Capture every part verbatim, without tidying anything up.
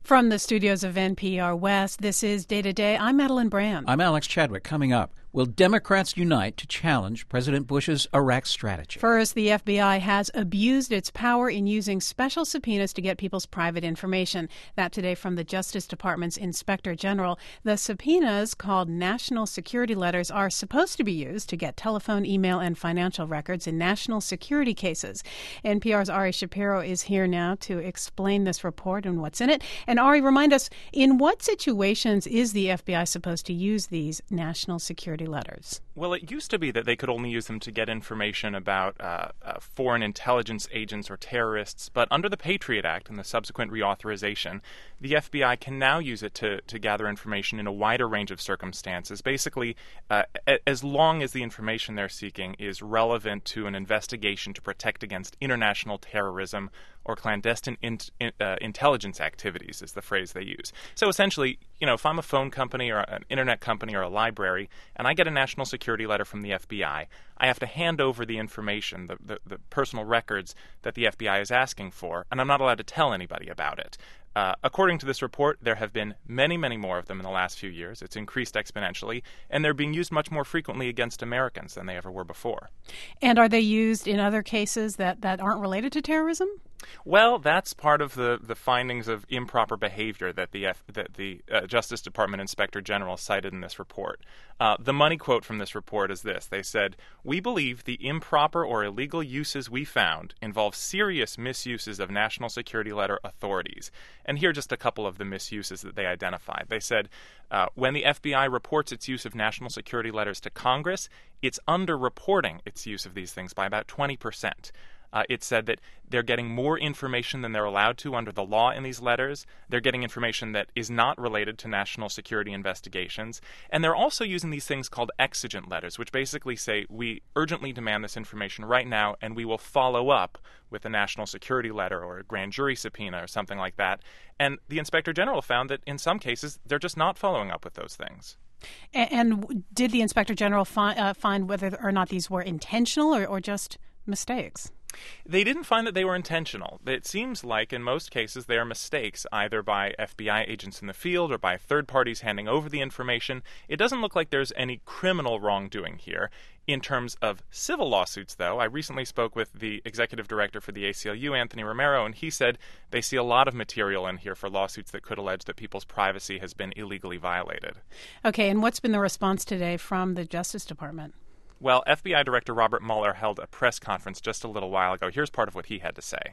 From the studios of N P R West, this is Day to Day. I'm Madeline Brand. I'm Alex Chadwick. Coming up, will Democrats unite to challenge President Bush's Iraq strategy? First, the F B I has abused its power in using special subpoenas to get people's private information. That today from the Justice Department's Inspector General. The subpoenas, called national security letters, are supposed to be used to get telephone, email, and financial records in national security cases. N P R's Ari Shapiro is here now to explain this report and what's in it. And Ari, remind us, in what situations is the F B I supposed to use these national security letters? Well, it used to be that they could only use them to get information about uh, uh, foreign intelligence agents or terrorists, but under the Patriot Act and the subsequent reauthorization, the F B I can now use it to, to gather information in a wider range of circumstances, basically uh, a- as long as the information they're seeking is relevant to an investigation to protect against international terrorism or clandestine in, in, uh, intelligence activities, is the phrase they use. So essentially, you know, if I'm a phone company or an internet company or a library, and I get a national security letter from the F B I, I have to hand over the information, the, the, the personal records that the F B I is asking for, and I'm not allowed to tell anybody about it. Uh, according to this report, there have been many, many more of them in the last few years. It's increased exponentially, and they're being used much more frequently against Americans than they ever were before. And are they used in other cases that, that aren't related to terrorism? Well, that's part of the, the findings of improper behavior that the F, that the uh, Justice Department Inspector General cited in this report. Uh, the money quote from this report is this. They said, "We believe the improper or illegal uses we found involve serious misuses of national security letter authorities." And here are just a couple of the misuses that they identified. They said, uh, when the F B I reports its use of national security letters to Congress, it's underreporting its use of these things by about twenty percent. Uh, it said that they're getting more information than they're allowed to under the law in these letters. They're getting information that is not related to national security investigations. And they're also using these things called exigent letters, which basically say, we urgently demand this information right now, and we will follow up with a national security letter or a grand jury subpoena or something like that. And the Inspector General found that in some cases, they're just not following up with those things. And, and did the Inspector General fi- uh, find whether or not these were intentional or, or just mistakes? They didn't find that they were intentional. It seems like in most cases they are mistakes, either by F B I agents in the field or by third parties handing over the information. It doesn't look like there's any criminal wrongdoing here. In terms of civil lawsuits, though, I recently spoke with the executive director for the A C L U, Anthony Romero, and he said they see a lot of material in here for lawsuits that could allege that people's privacy has been illegally violated. Okay, and what's been the response today from the Justice Department? Well, F B I Director Robert Mueller held a press conference just a little while ago. Here's part of what he had to say.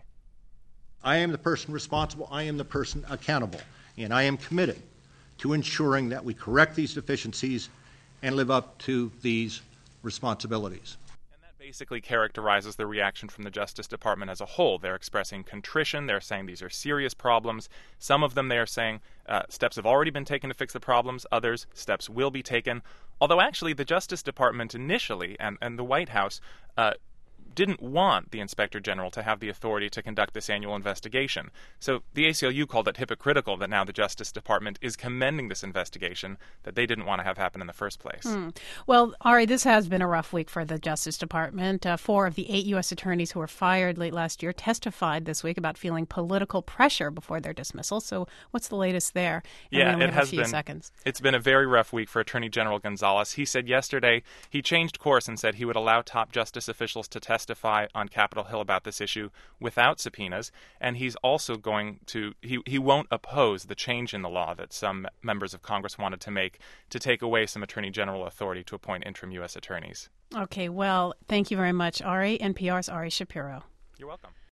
I am the person responsible. I am the person accountable. And I am committed to ensuring that we correct these deficiencies and live up to these responsibilities. And that basically characterizes the reaction from the Justice Department as a whole. They're expressing contrition. They're saying these are serious problems. Some of them they are saying uh, steps have already been taken to fix the problems. Others, steps will be taken. Although actually the Justice Department initially and, and the White House uh, didn't want the Inspector General to have the authority to conduct this annual investigation. So the A C L U called it hypocritical that now the Justice Department is commending this investigation that they didn't want to have happen in the first place. Hmm. Well, Ari, this has been a rough week for the Justice Department. Uh, four of the eight U S attorneys who were fired late last year testified this week about feeling political pressure before their dismissal. So what's the latest there? And yeah, we only it have has a few been. Seconds. It's been a very rough week for Attorney General Gonzalez. He said yesterday he changed course and said he would allow top justice officials to testify on Capitol Hill about this issue without subpoenas, and he's also going to he he won't oppose the change in the law that some members of Congress wanted to make to take away some Attorney General authority to appoint interim U S attorneys. Okay, well, thank you very much, Ari. N P R's Ari Shapiro. You're welcome.